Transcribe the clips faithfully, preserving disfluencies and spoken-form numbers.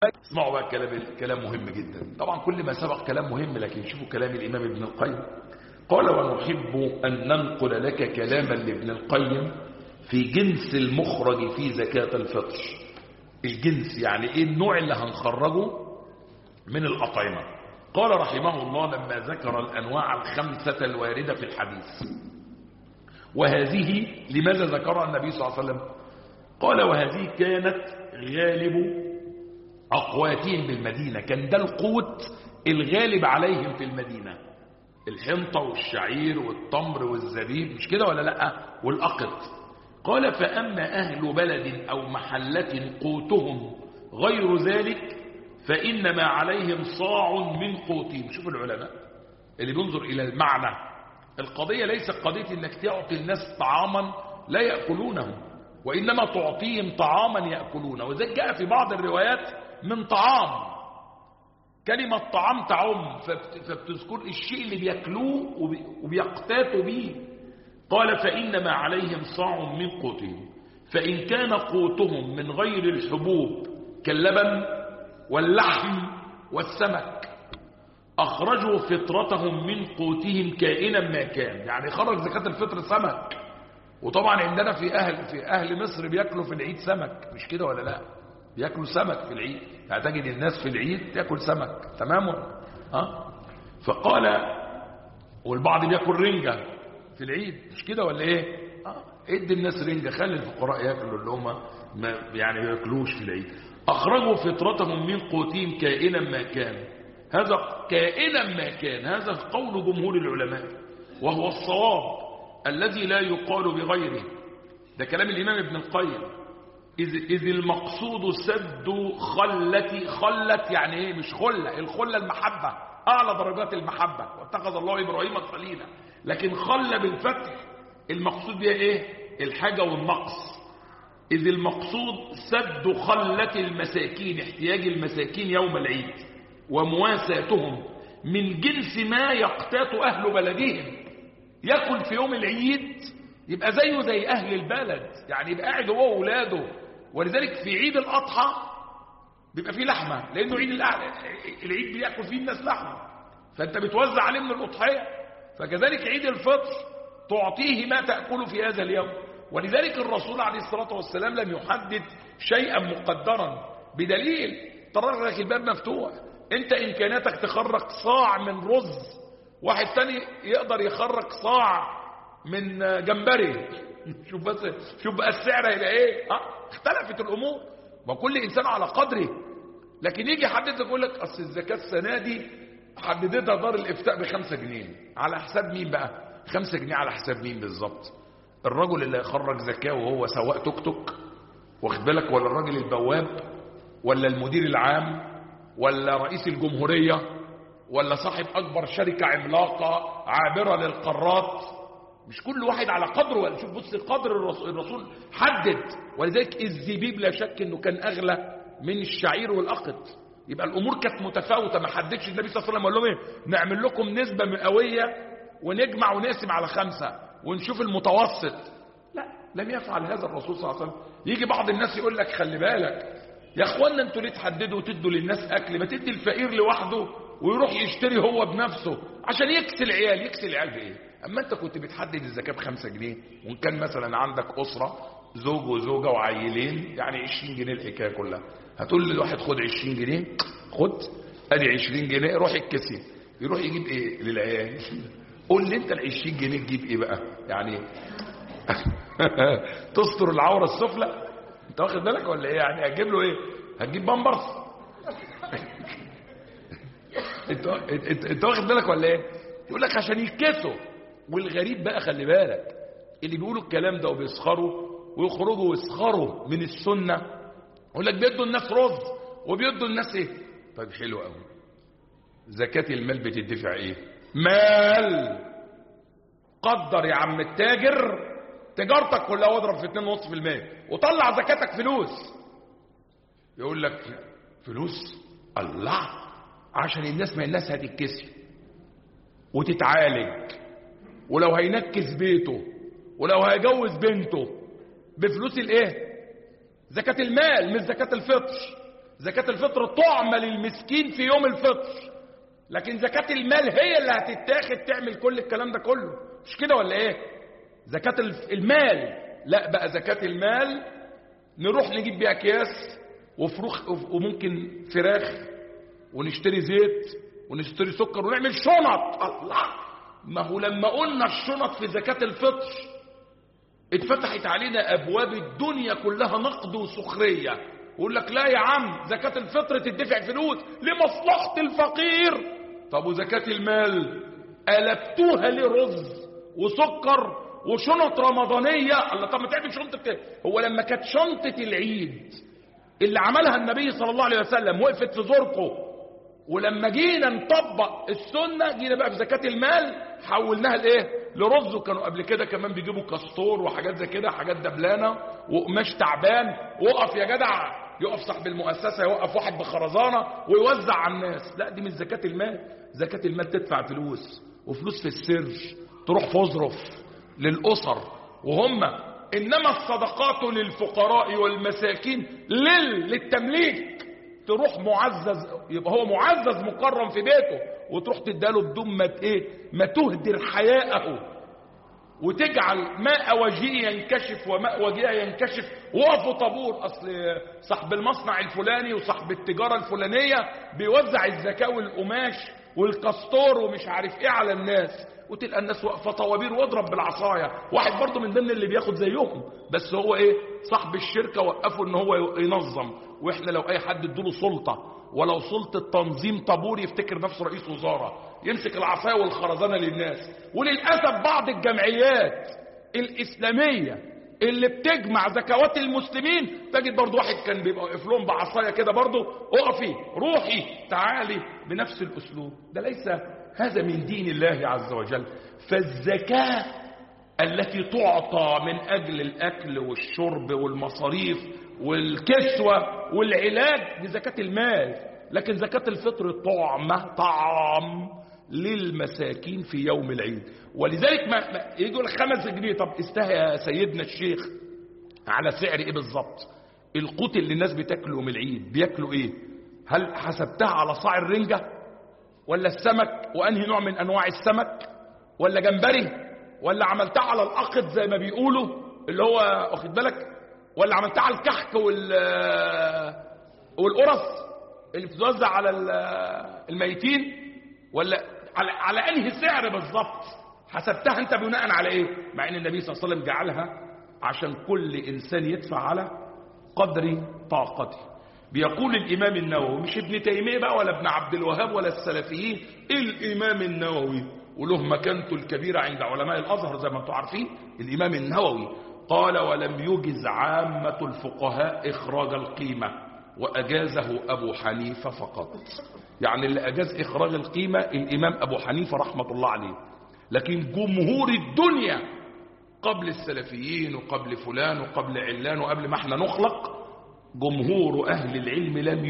اسمعوا بقى الكلام، الكلام مهم جدا طبعا، كل ما سبق كلام مهم، لكن شوفوا كلام الإمام ابن القيم. قال: ونحب أن ننقل لك كلاما لابن القيم في جنس المخرج في زكاة الفطر. الجنس يعني ايه؟ النوع اللي هنخرجه من الأطعمة. قال رحمه الله لما ذكر الأنواع الخمسة الواردة في الحديث، وهذه لماذا ذكرها النبي صلى الله عليه وسلم؟ قال: وهذه كانت غالب أقواتهم بالمدينة، كان ده القوت الغالب عليهم في المدينة، الحنطة والشعير والتمر والزبيب، مش كده ولا لأ؟ والأقط. قال: فأما أهل بلد أو محلة قوتهم غير ذلك فإنما عليهم صاع من قوتهم. شوف العلماء اللي بينظر إلى المعنى، القضية ليست قضية إنك تعطي الناس طعاما لا يأكلونه، وإنما تعطيهم طعاما يأكلونه. وذلك جاء في بعض الروايات من طعام، كلمة طعام تعم، فبتذكر الشيء اللي بيأكلوه وبيقتاتوا به. قال: فإنما عليهم صاع من قوتهم، فإن كان قوتهم من غير الحبوب كاللبن واللحم والسمك أخرجوا فطرتهم من قوتهم كائنا ما كان. يعني خرج زكاة الفطر سمك، وطبعا عندنا في أهل في أهل مصر بيأكلوا في العيد سمك، مش كده ولا لا؟ بيأكلوا سمك في العيد، يعني تجد الناس في العيد تأكل سمك، تمام؟ ها؟ فقال: والبعض بيأكل رنجة في العيد، مش كده ولا ايه؟ اه ادي الناس رنجة، خلي الفقراء يأكلوا اللي هم يعني ما يأكلوش في العيد. أخرجوا فطرتهم من قوتهم كائنا ما كان. هذا كائنا ما كان، هذا قول جمهور العلماء، وهو الصواب الذي لا يقال بغيره. ده كلام الإمام ابن القيم. إذ, إذ المقصود سد خلة، خلة يعني ايه؟ مش خلة، الخلة المحبة، أعلى درجات المحبة، واتخذ الله إبراهيم خليلا. لكن خلة بالفتح المقصود بها ايه؟ الحاجة والنقص. إذ المقصود سد خلة المساكين، احتياج المساكين يوم العيد ومواساتهم من جنس ما يقتات أهل بلدهم. يأكل في يوم العيد يبقى زيه زي أهل البلد، يعني يبقى قاعد هو وولاده. ولذلك في عيد الأضحى بيبقى فيه لحمة، لأنه عيد العيد بيأكل فيه الناس لحمة، فأنت بتوزع عليه من الأضحية. فكذلك عيد الفطر تعطيه ما تأكله في هذا اليوم. ولذلك الرسول عليه الصلاة والسلام لم يحدد شيئا مقدرا، بدليل ترى لك الباب مفتوح، انت امكانياتك تخرج صاع من رز، واحد تاني يقدر يخرج صاع من جمبري. شوف بس، شوف بقى السعر هيبقى ايه. اه اختلفت الامور، وكل انسان على قدره. لكن يجي يحدد لك يقول لك اصل الزكاه السنه دي حددتها دار الافتاء بخمسة جنيه. على حساب مين بقى؟ خمسة جنيه على حساب مين بالظبط؟ الرجل اللي يخرج زكاه وهو سواق توك توك، واخد بالك، ولا الراجل البواب، ولا المدير العام، ولا رئيس الجمهوريه، ولا صاحب اكبر شركه عملاقه عابره للقارات؟ مش كل واحد على قدره. ولا شوف بص قدر الرسول, الرسول حدد. ولذلك الزبيب لا شك انه كان اغلى من الشعير والاقط. يبقى الامور كانت متفاوته، ما حددش النبي صلى الله عليه وسلم قال لهم ايه؟ نعمل لكم نسبه مئويه ونجمع ونقسم على خمسه ونشوف المتوسط. لا، لم يفعل هذا الرسول صلى الله عليه وسلم. يجي بعض الناس يقول لك خلي بالك يا اخوانا، انتوا ليه تحددوا وتدوا للناس اكل؟ ما تدي الفقير لوحده ويروح يشتري هو بنفسه عشان يكسي العيال. يكسي العيال بايه؟ اما انت كنت بتحدد الزكاه بخمسة جنيه، وان كان مثلا عندك اسره زوج وزوجه وعيلين، يعني عشرين جنيه الحكايه كلها. هتقول للواحد خد عشرين جنيه، خد ادي عشرين جنيه، روح الكسي. يروح يجيب ايه للعيال؟ قول لي انت ال عشرين جنيه تجيب ايه بقى؟ يعني تستر العوره السفلى؟ انت واخد بالك ولا ايه؟ يعني هتجيب له ايه؟ هتجيب بامبرز؟ انت انت واخد بالك ولا ايه؟ يقول لك عشان يتكسوا. والغريب بقى خلي بالك، اللي بيقولوا الكلام ده وبيسخروا ويخرجوا ويسخروا من السنه، يقول لك بيدوا الناس رز وبيدوا الناس ايه؟ طيب حلو قوي، زكاه المال بتدفع ايه؟ مال. قدر يا عم التاجر تجارتك كلها واضرب في اتنين ونص في المية وطلع زكاتك فلوس. يقول لك فلوس؟ الله، عشان الناس، ما الناس هتتكسي وتتعالج، ولو هينكس بيته، ولو هيجوز بنته بفلوس الايه؟ زكاة المال، مش زكاة الفطر. زكاة الفطر طعمة للمسكين في يوم الفطر، لكن زكاة المال هي اللي هتتاخد تعمل كل الكلام ده كله، مش كده ولا ايه؟ زكاة المال لا بقى، زكاة المال نروح نجيب بيها اكياس وفروخ وممكن فراخ ونشتري زيت ونشتري سكر ونعمل شنط. الله، ما هو لما قلنا الشنط في زكاة الفطر اتفتحت علينا ابواب الدنيا كلها نقد وسخرية، ويقول لك لا يا عم زكاة الفطر تدفع فلوس لمصلحة الفقير. طب وزكاة المال قلبتوها لرز وسكر وشنط رمضانية. الله، طب ما تعمل شنطة كده. هو لما كانت شنطة العيد اللي عملها النبي صلى الله عليه وسلم وقفت في زرقه، ولما جينا نطبق السنة جينا بقى في زكاة المال حولناها لايه؟ لرز. وكانوا قبل كده كمان بيجيبوا كاستور وحاجات زي كده، حاجات دبلانة وقماش تعبان. وقف يا جدع، يقف صاحب المؤسسة يوقف واحد بخرزانة ويوزع على الناس. لا، دي مش زكاة المال. زكاة المال تدفع فلوس، وفلوس في السر تروح فظرف للأسر وهم. إنما الصدقات للفقراء والمساكين لل... للتمليك، تروح معزز، يبقى هو معزز مكرم في بيته، وتروح تداله بدون ما ايه ما تهدر حياءه، وتجعل ماء وجهه ينكشف وماء وجهه ينكشف. وقفوا طابور، اصل صاحب المصنع الفلاني وصاحب التجارة الفلانية بيوزع الزكاة والقماش والكاستور ومش عارف ايه على الناس، وتلقى الناس واقفه طوابير واضرب بالعصايه. واحد برضه من ضمن اللي بياخد زيهم، بس هو ايه صاحب الشركه وقفه ان هو ينظم. واحنا لو اي حد ادوله سلطه ولو سلطه تنظيم طابور يفتكر نفسه رئيس وزاره، يمسك العصايه والخرزانه للناس. وللاسف بعض الجمعيات الاسلاميه اللي بتجمع زكوات المسلمين تجد برضه واحد كان بيبقى واقف لهم بعصايه كده برضه، اقفي روحي تعالي، بنفس الاسلوب ده. ليس هذا من دين الله عز وجل. فالزكاة التي تعطى من أجل الأكل والشرب والمصاريف والكسوة والعلاج دي زكاة المال، لكن زكاة الفطر طعمة طعام للمساكين في يوم العيد. ولذلك ما يجوا الخمس جنيه، طب استهى يا سيدنا الشيخ على سعر ايه بالظبط؟ القوت اللي الناس بتاكله من العيد بياكلوا ايه؟ هل حسبتها على صاع الرنجة ولا السمك، وانهي نوع من انواع السمك، ولا جمبري، ولا عملتها على الأقط زي ما بيقولوا اللي هو واخد بالك، ولا عملتها على الكحك وال والقرص اللي بتتوزع على الميتين، ولا على على انهي سعر بالظبط؟ حسبتها انت بناء على ايه؟ مع ان النبي صلى الله عليه وسلم جعلها عشان كل انسان يدفع على قدر طاقته. بيقول الامام النووي، مش ابن تيميه بقى ولا ابن عبد الوهاب ولا السلفيين، الامام النووي وله مكانته الكبيره عند علماء الازهر زي ما انتم عارفين. الامام النووي قال: ولم يجز عامه الفقهاء اخراج القيمه واجازه ابو حنيفه فقط. يعني اللي اجاز اخراج القيمه الامام ابو حنيفه رحمه الله عليه، لكن جمهور الدنيا قبل السلفيين وقبل فلان وقبل علان وقبل ما احنا نخلق، جمهور اهل العلم لم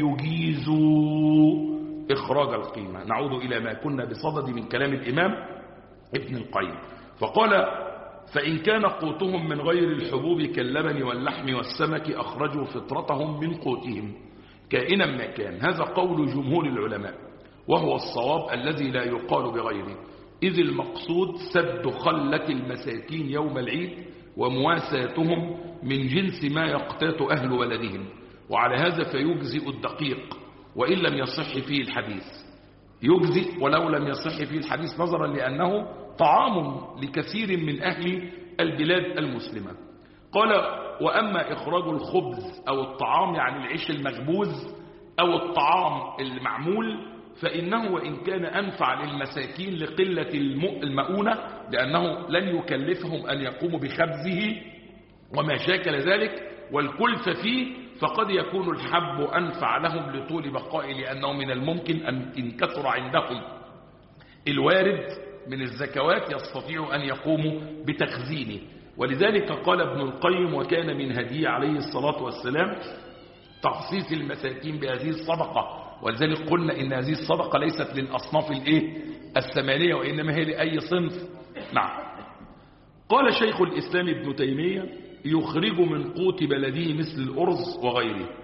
يجيزوا اخراج القيمه. نعود الى ما كنا بصدد من كلام الامام ابن القيم، فقال: فان كان قوتهم من غير الحبوب كاللبن واللحم والسمك اخرجوا فطرتهم من قوتهم كائنا ما كان. هذا قول جمهور العلماء، وهو الصواب الذي لا يقال بغيره، إذ المقصود سد خلة المساكين يوم العيد ومواساتهم من جنس ما يقتات أهل بلدهم. وعلى هذا فيجزئ الدقيق وإن لم يصح فيه الحديث، يجزئ ولو لم يصح فيه الحديث نظرا لأنه طعام لكثير من أهل البلاد المسلمة. قال: وأما إخراج الخبز أو الطعام يعني العيش المخبوز أو الطعام المعمول فإنه وإن كان أنفع للمساكين لقلة المؤونة لأنه لن يكلفهم أن يقوموا بخبزه وما شاكل ذلك والكلف فيه، فقد يكون الحب أنفع لهم لطول بقاء، لأنه من الممكن أن إن كثر عندهم الوارد من الزكوات يستطيع أن يقوموا بتخزينه. ولذلك قال ابن القيم: وكان من هديه عليه الصلاة والسلام تخصيص المساكين بهذه الصدقة. ولذلك قلنا إن هذه الصدقة ليست للأصناف الإيه الثمانية، وإنما هي لأي صنف. نعم. قال شيخ الإسلام ابن تيمية: يخرج من قوت بلده مثل الأرز وغيره،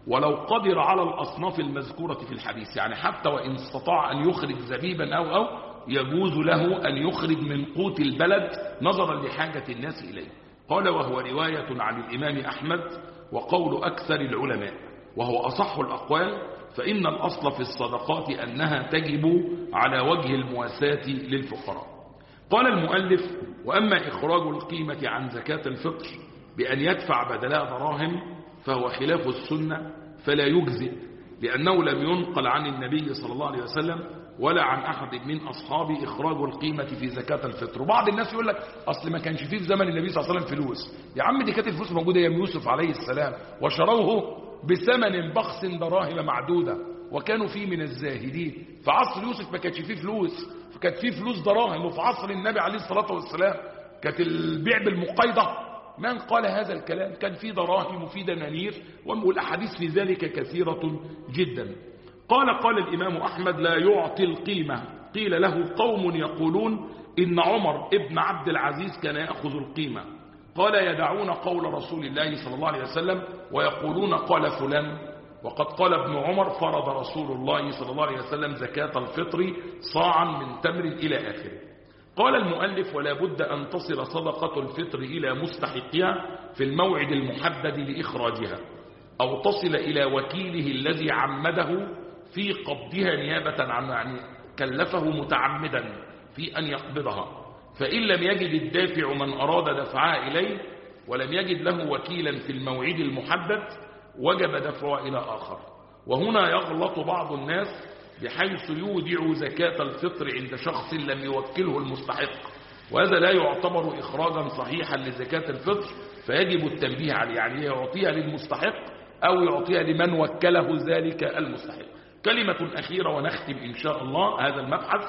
ولو قدر على الأصناف المذكورة في الحديث، يعني حتى وإن استطاع أن يخرج زبيبا أو أو يجوز له أن يخرج من قوت البلد نظرا لحاجة الناس إليه. قال وهو رواية عن الإمام أحمد وقول أكثر العلماء، وهو أصح الأقوال، فإن الأصل في الصدقات أنها تجب على وجه المواساة للفقراء. قال المؤلف وأما إخراج القيمة عن زكاة الفطر بأن يدفع بدلها دراهم فهو خلاف السنة فلا يجزئ، لأنه لم ينقل عن النبي صلى الله عليه وسلم ولا عن أحد من أصحابه إخراج القيمة في زكاة الفطر. وبعض الناس يقول لك أصل ما كانش فيه في زمن النبي صلى الله عليه وسلم فلوس. يا عم دي كانت الفلوس موجودة أيام يوسف عليه السلام وشروه بثمن بخس دراهم معدودة وكانوا فيه من الزاهدين. في عصر يوسف ما كانش فيه فلوس، فكانت فيه فلوس دراهم. وفي عصر النبي عليه الصلاة والسلام كانت البيع بالمقايضة. من قال هذا الكلام؟ كان في دراهم وفي دنانير، والأحاديث في ذلك كثيرة جدا. قال قال الإمام أحمد لا يعطي القيمة. قيل له قوم يقولون إن عمر ابن عبد العزيز كان يأخذ القيمة. قال يدعون قول رسول الله صلى الله عليه وسلم ويقولون قال فلان، وقد قال ابن عمر فرض رسول الله صلى الله عليه وسلم زكاة الفطر صاعا من تمر إلى آخره. قال المؤلف ولا بد أن تصل صدقة الفطر إلى مستحقها في الموعد المحدد لإخراجها، أو تصل إلى وكيله الذي عمده في قبضها نيابة عن، يعني كلفه متعمدا في أن يقبضها. فإن لم يجد الدافع من أراد دفعها إليه ولم يجد له وكيلا في الموعد المحدد وجب دفعها إلى آخر. وهنا يغلط بعض الناس بحيث يودع زكاة الفطر عند شخص لم يوكله المستحق، وهذا لا يعتبر إخراجا صحيحا لزكاة الفطر، فيجب التنبيه عليه، يعني يعطيها للمستحق أو يعطيها لمن وكله ذلك المستحق. كلمة أخيرة ونختم إن شاء الله هذا المبحث.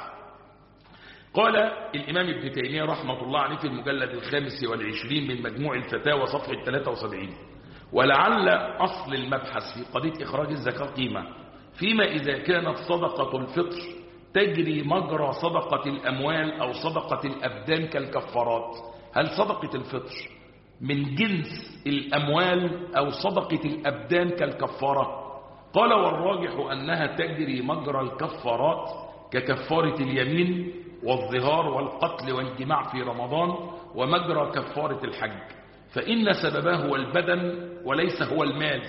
قال الإمام ابن تيمية رحمة الله عليه في المجلد الخامس والعشرين من مجموع الفتاوى صفحة ثلاثة وسبعين: ولعل أصل المبحث في قضية إخراج الزكاة قيمة فيما إذا كانت صدقة الفطر تجري مجرى صدقة الأموال أو صدقة الأبدان كالكفارات. هل صدقة الفطر من جنس الأموال أو صدقة الأبدان كالكفارة؟ قال والراجح أنها تجري مجرى الكفارات ككفارة اليمين والظهار والقتل والجماع في رمضان، ومجرى كفارة الحج، فإن سببه هو البدن وليس هو المال،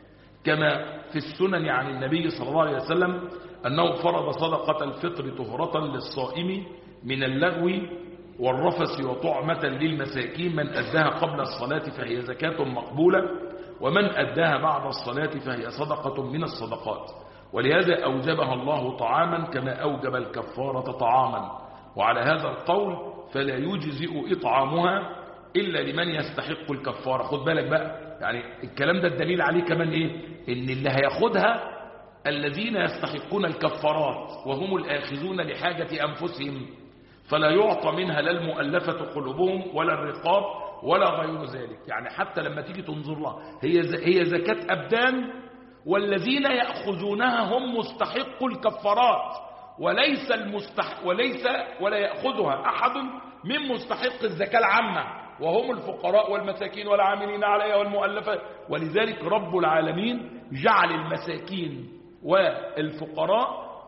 كما في السنن عن النبي صلى الله عليه وسلم أنه فرض صدقة الفطر طهرة للصائم من اللغو والرفث وطعمة للمساكين، من أداها قبل الصلاة فهي زكاة مقبولة، ومن أداها بعد الصلاة فهي صدقة من الصدقات، ولهذا أوجبها الله طعاما كما أوجب الكفارة طعاما. وعلى هذا القول فلا يجزئ إطعامها إلا لمن يستحق الكفارة. خد بالك بقى، يعني الكلام ده الدليل عليه كمان إيه؟ إن اللي هياخدها الذين يستحقون الكفارات وهم الآخذون لحاجة أنفسهم، فلا يعطى منها لا المؤلفة قلوبهم ولا الرقاب ولا غير ذلك. يعني حتى لما تيجي تنظر لها هي هي زكاة أبدان، والذين يأخذونها هم مستحق الكفارات، وليس المستحق وليس ولا يأخذها أحد من مستحق الزكاة العامة وهم الفقراء والمساكين والعاملين عليها والمؤلفة. ولذلك رب العالمين جعل المساكين والفقراء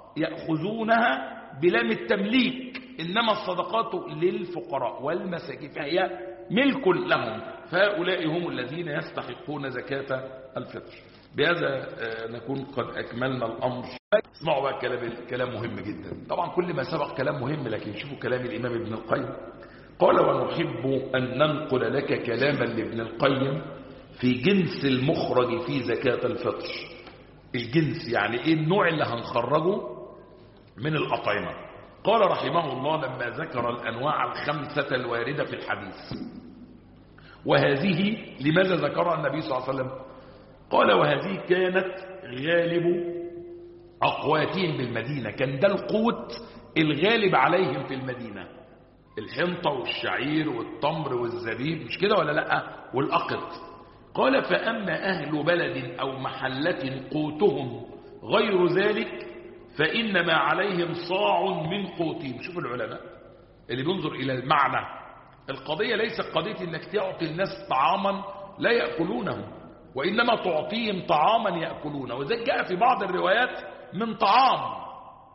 يأخذونها بلام التمليك، إنما الصدقات للفقراء والمساكين فهي ملك لهم، فهؤلاء هم الذين يستحقون زكاة الفطر. بهذا نكون قد أكملنا الأمر. اسمعوا بقى كلام كلام مهم جدا. طبعا كل ما سبق كلام مهم، لكن شوفوا كلام الإمام ابن القيم. قال ونحب أن ننقل لك كلاما لابن القيم في جنس المخرج في زكاة الفطر. الجنس يعني ايه؟ النوع اللي هنخرجه من الأطعمة. قال رحمه الله لما ذكر الأنواع الخمسة الواردة في الحديث، وهذه لماذا ذكرها النبي صلى الله عليه وسلم؟ قال وهذه كانت غالب أقواتهم بالمدينة، كان ده القوت الغالب عليهم في المدينة، الحنطة والشعير والتمر والزبيب، مش كده ولا لأ؟ والأقط. قال فأما أهل بلد أو محلة قوتهم غير ذلك فإنما عليهم صاع من قوتهم. شوف العلماء اللي بينظر إلى المعنى. القضية ليست قضية إنك تعطي الناس طعاما لا يأكلونه، وإنما تعطيهم طعاما يأكلونه. وذلك جاء في بعض الروايات من طعام،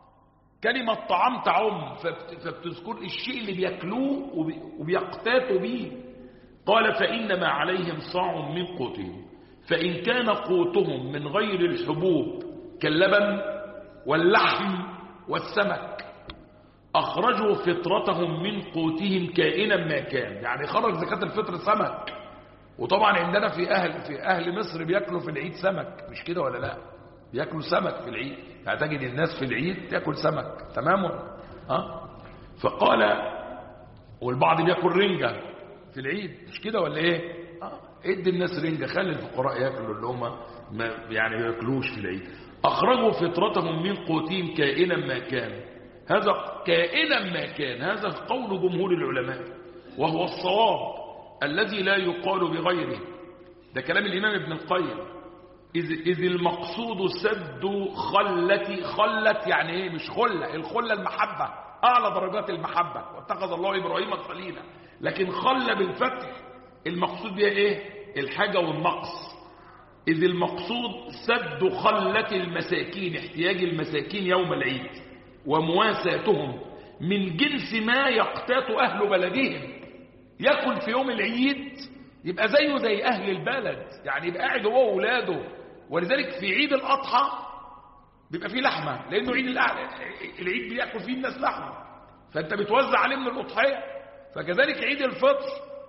كلمة طعام تعم، فبتذكر الشيء اللي بيأكلوه وبيقتاتوا به. قال فإنما عليهم صاع من قوتهم، فإن كان قوتهم من غير الحبوب كاللبن واللحم والسمك أخرجوا فطرتهم من قوتهم كائنا ما كان. يعني خرج زكاة الفطر سمك، وطبعا عندنا في أهل, في أهل مصر بيأكلوا في العيد سمك، مش كده ولا لا؟ بيأكلوا سمك في العيد، يعني تجد الناس في العيد تأكل سمك، تمام؟ ها؟ فقال والبعض بيأكل رنجة في العيد، مش كده ولا ايه؟ اه ادي الناس رنجة، خلي الفقراء يأكلوا اللي هم يعني ما يأكلوش في العيد. أخرجوا فطرتهم من قوتهم كائنا ما كان. هذا كائنا ما كان، هذا قول جمهور العلماء، وهو الصواب الذي لا يقال بغيره. ده كلام الإمام ابن القيم. إذ, إذ المقصود سد خلة، خلة يعني ايه؟ مش خلة، الخلة المحبة، أعلى درجات المحبة، واتخذ الله إبراهيم خليلا. لكن خلة بالفتح المقصود بها ايه؟ الحاجة والنقص. إذ المقصود سد خلة المساكين، احتياج المساكين يوم العيد ومواساتهم من جنس ما يقتات أهل بلدهم. يأكل في يوم العيد يبقى زيه زي أهل البلد، يعني يبقى قاعد هو وولاده. ولذلك في عيد الأضحى بيبقى فيه لحمة، لأنه عيد العيد بيأكل فيه الناس لحمة، فأنت بتوزع عليه من الأضحية. فكذلك عيد الفطر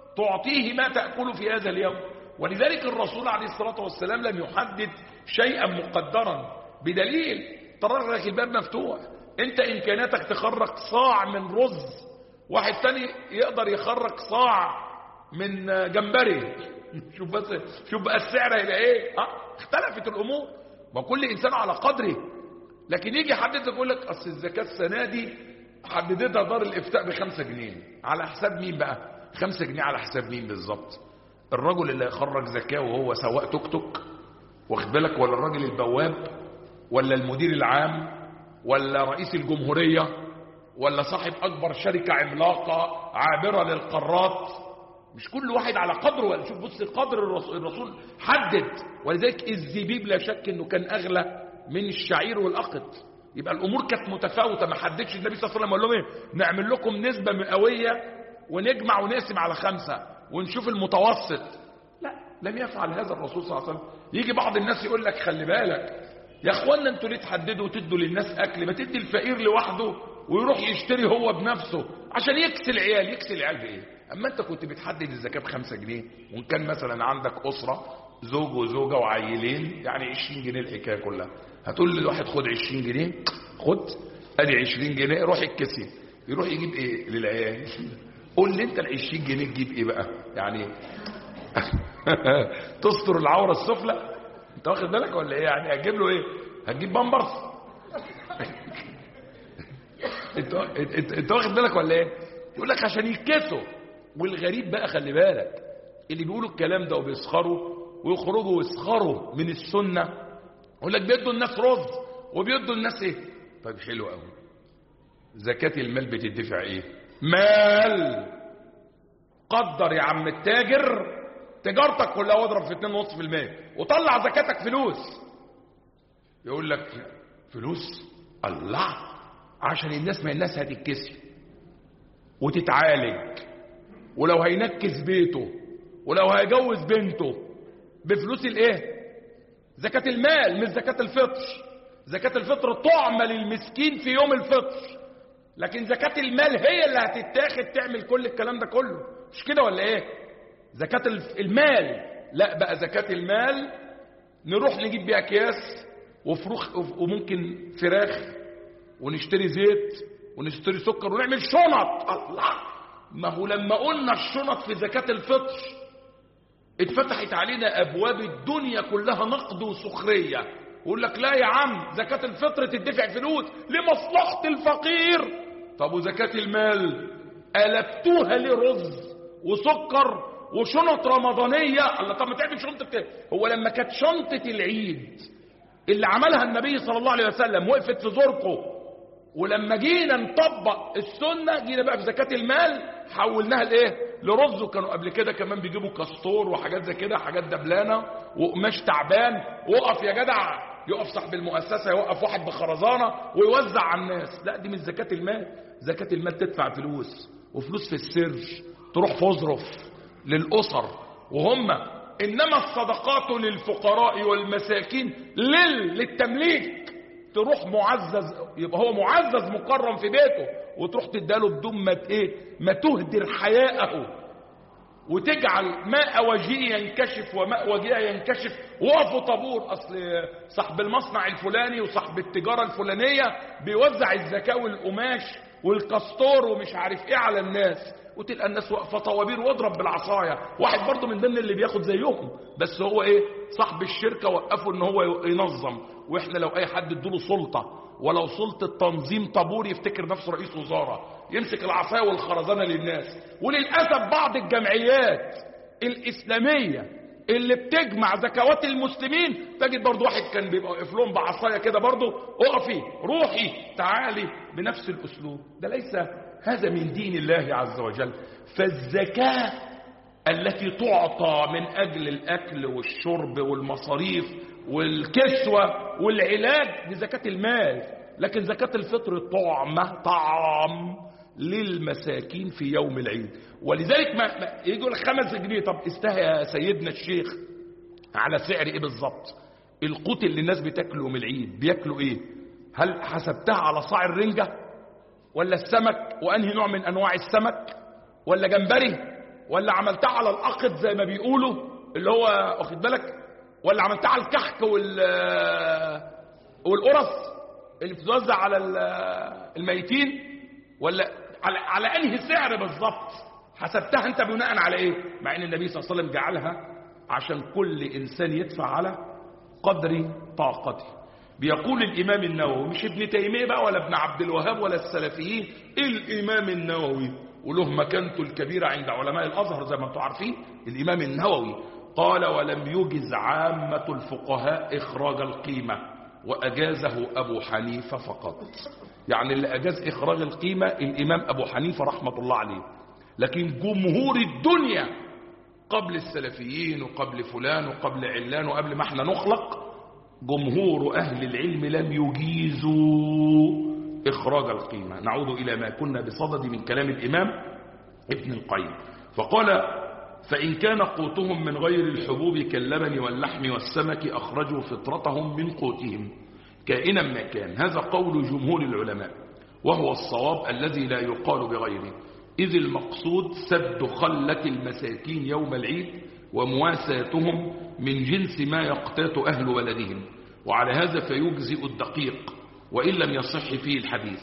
تعطيه ما تأكله في هذا اليوم. ولذلك الرسول عليه الصلاة والسلام لم يحدد شيئا مقدرا، بدليل ترى لك الباب مفتوح. انت امكانياتك تخرج صاع من رز، واحد تاني يقدر يخرج صاع من جمبري. شوف بس، شوف بقى السعر هيبقى ايه. اه اختلفت الامور، وكل انسان على قدره. لكن يجي يحدد يقول لك اصل الزكاه السنه دي حددتها دار الافتاء بخمسة جنيه. على حساب مين بقى؟ خمسة جنيه على حساب مين بالظبط؟ الرجل اللي يخرج زكاه وهو سواق توك توك، واخد بالك، ولا الراجل البواب، ولا المدير العام، ولا رئيس الجمهورية، ولا صاحب أكبر شركة عملاقة عابرة للقارات؟ مش كل واحد على قدره. ولا شوف بص قدر الرسول, الرسول حدد. ولذلك الزبيب لا شك انه كان اغلى من الشعير والأقط. يبقى الامور كانت متفاوتة. ما حددش النبي صلى الله عليه وسلم قال لهم ايه؟ نعمل لكم نسبة مئوية ونجمع ونقسم على خمسة ونشوف المتوسط. لا، لم يفعل هذا الرسول صلى الله عليه وسلم. يجي بعض الناس يقول لك خلي بالك يا اخوانا، انتوا ليه تحددوا وتدوا للناس اكل؟ ما تدي الفقير لوحده ويروح يشتري هو بنفسه عشان يكسي العيال. يكسي العيال بايه؟ اما انت كنت بتحدد الزكاه بخمسة جنيه، وان كان مثلا عندك اسره زوج وزوجه وعيلين، يعني عشرين جنيه الحكايه كلها. هتقول للواحد خد عشرين جنيه، خد ادي عشرين جنيه، روح الكسي. يروح يجيب ايه للعيال؟ قول لي انت ال عشرين جنيه تجيب ايه بقى؟ يعني تستر العوره السفلى؟ انت واخد بالك ولا ايه؟ يعني هتجيب له ايه؟ هتجيب بامبرز؟ انت انت واخد بالك ولا ايه؟ يقول لك عشان يتكسوا. والغريب بقى خلي بالك، اللي بيقولوا الكلام ده وبيسخروا ويخرجوا ويسخروا من السنه، يقول لك بيدوا الناس رز وبيدوا الناس ايه؟ طيب حلو قوي. زكاه المال بتدفع ايه؟ مال. قدر يا عم التاجر تجارتك كلها واضرب في اتنين ونص في المية وطلع زكاتك فلوس. يقول لك فلوس؟ الله، عشان الناس، ما الناس هتتكسي وتتعالج، ولو هينكس بيته، ولو هيجوز بنته بفلوس الايه؟ زكاة المال، مش زكاة الفطر. زكاة الفطر طعمة للمسكين في يوم الفطر، لكن زكاة المال هي اللي هتتاخد تعمل كل الكلام ده كله. مش كده ولا ايه؟ زكاة المال لا بقى، زكاة المال نروح نجيب بيها اكياس وفروخ وممكن فراخ ونشتري زيت ونشتري سكر ونعمل شنط. الله، ما هو لما قلنا الشنط في زكاة الفطر اتفتحت علينا ابواب الدنيا كلها نقد وسخرية. يقول لك لا يا عم، زكاة الفطر تدفع فلوس لمصلحة الفقير. طب وزكاة المال قلبتوها لرز وسكر وشنط رمضانية. الله، طب ما تعمل شنطة كده. هو لما كانت شنطة العيد اللي عملها النبي صلى الله عليه وسلم وقفت في زرقه ولما جينا نطبق السنة جينا بقى في زكاة المال حولناها لايه؟ لرز. وكانوا قبل كده كمان بيجيبوا كاستور وحاجات زي كده، حاجات دبلانة وقماش تعبان. وقف يا جدع، يقف صاحب المؤسسة يوقف واحد بخرزانة ويوزع على الناس. لا، دي مش زكاة المال. زكاة المال تدفع فلوس، وفلوس في السر تروح فظرف للأسر وهم. إنما الصدقات للفقراء والمساكين لل... للتمليك، تروح معزز، يبقى هو معزز مكرم في بيته، وتروح تداله بدون ما ايه ما تهدر حياءه، وتجعل ماء وجهه ينكشف وماء وجهه ينكشف. وقفوا طابور، اصل صاحب المصنع الفلاني وصاحب التجارة الفلانية بيوزع الزكاة والقماش والكاستور ومش عارف ايه على الناس، وتلقى الناس واقفه طوابير واضرب بالعصايه. واحد برضه من ضمن اللي بياخد زيهم، بس هو ايه؟ صاحب الشركه وقفوا ان هو ينظم. واحنا لو اي حد ادوله سلطه، ولو سلطه تنظيم طابور، يفتكر نفسه رئيس وزاره، يمسك العصايه والخرزانه للناس. وللاسف بعض الجمعيات الاسلاميه اللي بتجمع زكوات المسلمين تجد برضه واحد كان بيبقى واقف لهم بعصايه كده برضه، اقفي روحي تعالي، بنفس الاسلوب. ده ليس هذا من دين الله عز وجل. فالزكاة التي تعطى من أجل الأكل والشرب والمصاريف والكسوة والعلاج دي زكاة المال. لكن زكاة الفطر طعمة، طعام للمساكين في يوم العيد. ولذلك ما يجوا الخمس جنيه، طب استهى يا سيدنا الشيخ على سعر ايه بالظبط؟ القوت اللي الناس بتاكله من العيد بياكلوا ايه؟ هل حسبتها على صاع الرنجة ولا السمك؟ وانهي نوع من انواع السمك؟ ولا جمبري؟ ولا عملتها على الأقط زي ما بيقولوا اللي هو واخد بالك؟ ولا عملتها على الكحك وال والقرص اللي بتتوزع على الميتين؟ ولا على على انهي سعر بالظبط؟ حسبتها انت بناء على ايه؟ مع ان النبي صلى الله عليه وسلم جعلها عشان كل انسان يدفع على قدر طاقته. بيقول الامام النووي، مش ابن تيميه بقى ولا ابن عبد الوهاب ولا السلفيين، الامام النووي وله مكانته الكبيره عند علماء الازهر زي ما انتم عارفين. الامام النووي قال: ولم يجز عامه الفقهاء اخراج القيمه، واجازه ابو حنيفه فقط. يعني اللي اجاز اخراج القيمه الامام ابو حنيفه رحمه الله عليه، لكن جمهور الدنيا قبل السلفيين وقبل فلان وقبل علان وقبل ما احنا نخلق، جمهور اهل العلم لم يجيزوا اخراج القيمه. نعود الى ما كنا بصدد من كلام الامام ابن القيم، فقال: فان كان قوتهم من غير الحبوب كاللبن واللحم والسمك اخرجوا فطرتهم من قوتهم كائنا ما كان. هذا قول جمهور العلماء، وهو الصواب الذي لا يقال بغيره، إذ المقصود سد خلة المساكين يوم العيد ومواساتهم من جنس ما يقتات أهل بلدهم. وعلى هذا فيجزئ الدقيق وإن لم يصح فيه الحديث،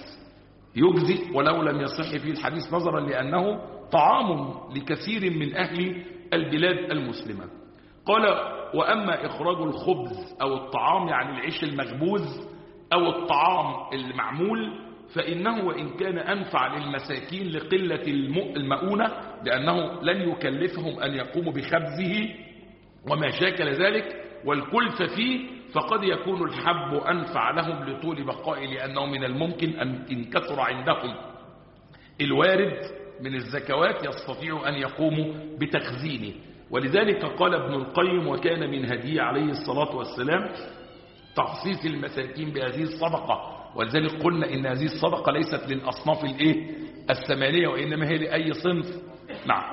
يجزئ ولو لم يصح فيه الحديث، نظرا لأنه طعام لكثير من أهل البلاد المسلمة. قال: وأما إخراج الخبز أو الطعام، يعني العيش المخبوز أو الطعام المعمول، فإنه وإن كان أنفع للمساكين لقلة المؤونة، لأنه لن يكلفهم أن يقوموا بخبزه وما شاكل ذلك والكلف فيه، فقد يكون الحب أنفع لهم لطول بقائه، لأنه من الممكن أن إن كثر عندهم الوارد من الزكوات يستطيع أن يقوموا بتخزينه. ولذلك قال ابن القيم: وكان من هديه عليه الصلاة والسلام تخصيص المساكين بهذه الصدقة. ولذلك قلنا إن هذه الصدقة ليست للأصناف الإيه الثمانية، وإنما هي لأي صنف. نعم.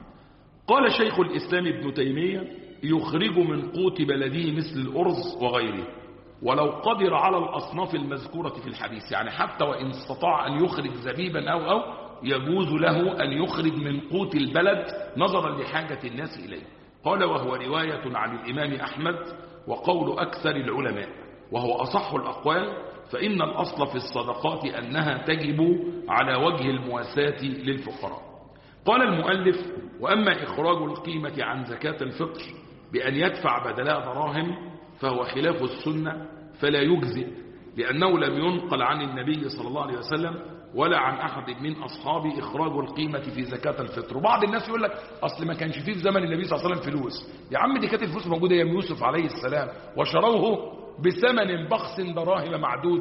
قال شيخ الإسلام ابن تيمية: يخرج من قوت بلده مثل الأرز وغيره، ولو قدر على الأصناف المذكورة في الحديث، يعني حتى وإن استطاع أن يخرج زبيبا أو أو يجوز له أن يخرج من قوت البلد نظرا لحاجة الناس إليه. قال: وهو رواية عن الإمام أحمد وقول أكثر العلماء، وهو أصح الأقوال، فإن الأصل في الصدقات أنها تجب على وجه المواساة للفقراء. قال المؤلف: وأما إخراج القيمة عن زكاة الفطر بأن يدفع بدلها دراهم فهو خلاف السنة، فلا يجزئ، لأنه لم ينقل عن النبي صلى الله عليه وسلم ولا عن أحد من أصحابه إخراج القيمة في زكاة الفطر. وبعض الناس يقول لك أصل ما كانش فيه في زمن النبي صلى الله عليه وسلم فلوس. يا عم دي كانت الفلوس موجودة أيام يوسف عليه السلام، وشروه بثمن بخس دراهم معدودة،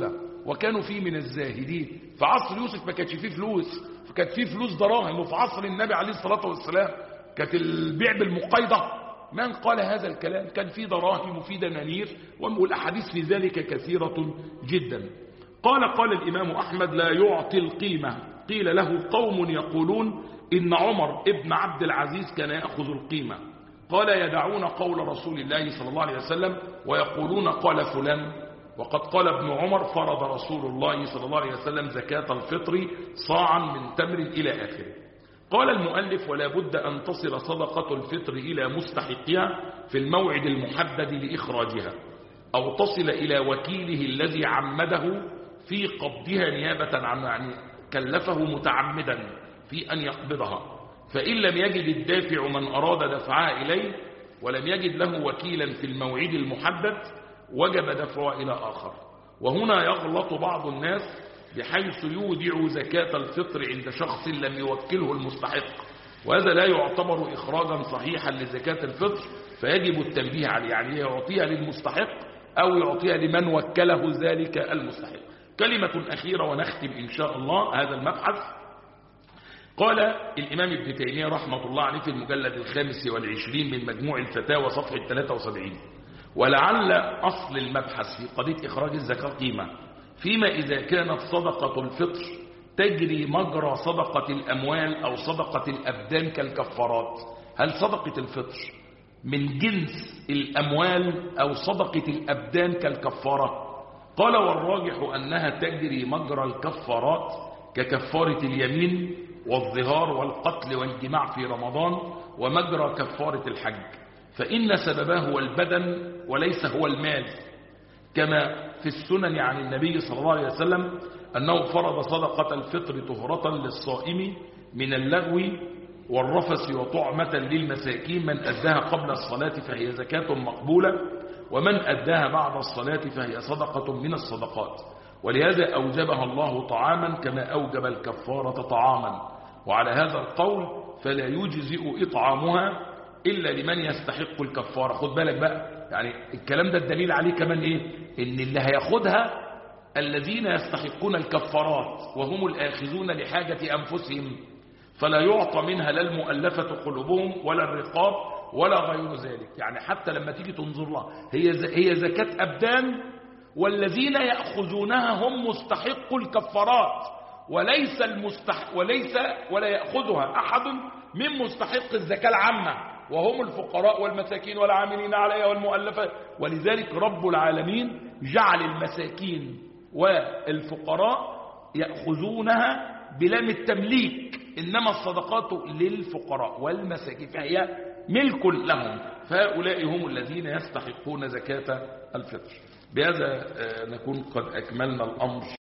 وكانوا فيه من الزاهدين. في عصر يوسف ما كانش فيه فلوس، فكانت فيه فلوس دراهم، وفي عصر النبي عليه الصلاة والسلام كانت البيع بالمقايضة. من قال هذا الكلام؟ كان فيه دراهم وفيه دنانير، والأحاديث في ذلك كثيرة جدا. قال قال الإمام أحمد: لا يعطي القيمة. قيل له: قوم يقولون إن عمر ابن عبد العزيز كان يأخذ القيمة. قال: يدعون قول رسول الله صلى الله عليه وسلم ويقولون قال فلان، وقد قال ابن عمر: فرض رسول الله صلى الله عليه وسلم زكاة الفطر صاعا من تمر إلى آخره. قال المؤلف: ولا بد أن تصل صدقة الفطر إلى مستحقها في الموعد المحدد لإخراجها، أو تصل إلى وكيله الذي عمده في قبضها نيابة عن، يعني كلفه متعمدا في أن يقبضها. فإن لم يجد الدافع من أراد دفعها إليه ولم يجد له وكيلا في الموعد المحدد وجب دفعها إلى آخر. وهنا يغلط بعض الناس بحيث يودع زكاة الفطر عند شخص لم يوكله المستحق، وهذا لا يعتبر إخراجا صحيحا لزكاة الفطر، فيجب التنبيه عليه، يعني يعطيها للمستحق أو يعطيها لمن وكله ذلك المستحق. كلمة أخيرة ونختم إن شاء الله هذا المبحث. قال الإمام ابن تيمية رحمة الله عليه في المجلد الخامس والعشرين من مجموع الفتاوى صفحة ثلاثة وسبعين: ولعل أصل المبحث في قضية إخراج الزكاة قيمة فيما إذا كانت صدقة الفطر تجري مجرى صدقة الأموال أو صدقة الأبدان كالكفارات. هل صدقة الفطر من جنس الأموال أو صدقة الأبدان كالكفارة؟ قال: والراجح أنها تجري مجرى الكفارات ككفارة اليمين والظهار والقتل والجماع في رمضان، ومجرى كفارة الحج، فإن سببه هو البدن وليس هو المال، كما في السنن عن النبي صلى الله عليه وسلم أنه فرض صدقة الفطر طهرة للصائم من اللغو والرفث وطعمة للمساكين، من أداها قبل الصلاة فهي زكاة مقبولة، ومن أداها بعد الصلاة فهي صدقة من الصدقات، ولهذا أوجبها الله طعاما كما أوجب الكفارة طعاما. وعلى هذا القول فلا يجزئ إطعامها إلا لمن يستحق الكفارة. خد بالك بقى، يعني الكلام ده الدليل عليه كمان إيه؟ إن اللي هياخدها الذين يستحقون الكفارات وهم الآخذون لحاجة أنفسهم، فلا يعطى منها لا المؤلفة قلوبهم ولا الرقاب ولا غير ذلك. يعني حتى لما تيجي تنظر لها هي هي زكاة أبدان، والذين يأخذونها هم مستحق الكفارات، وليس المستحق وليس ولا يأخذها أحد من مستحق الزكاة العامة، وهم الفقراء والمساكين والعاملين عليها والمؤلفة. ولذلك رب العالمين جعل المساكين والفقراء يأخذونها بلام التمليك، إنما الصدقات للفقراء والمساكين فهي ملك لهم، فهؤلاء هم الذين يستحقون زكاة الفطر. بهذا نكون قد أكملنا الأمر.